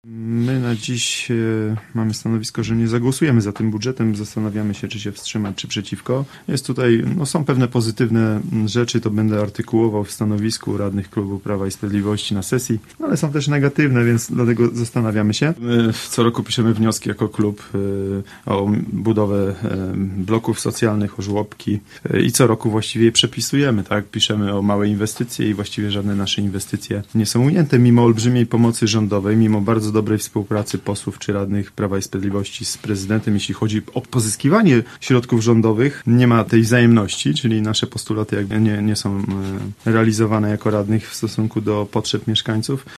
My na dziś mamy stanowisko, że nie zagłosujemy za tym budżetem. Zastanawiamy się, czy się wstrzymać, czy przeciwko. Jest tutaj, są pewne pozytywne rzeczy, to będę artykułował w stanowisku radnych klubu Prawa i Sprawiedliwości na sesji, ale są też negatywne, więc dlatego zastanawiamy się. My co roku piszemy wnioski jako klub o budowę bloków socjalnych, o żłobki i co roku właściwie je przepisujemy, tak? Piszemy o małe inwestycje i właściwie żadne nasze inwestycje nie są ujęte, mimo olbrzymiej pomocy rządowej, mimo bardzo dobrej współpracy posłów czy radnych Prawa i Sprawiedliwości z prezydentem, jeśli chodzi o pozyskiwanie środków rządowych. Nie ma tej wzajemności, czyli nasze postulaty jakby nie są realizowane jako radnych w stosunku do potrzeb mieszkańców.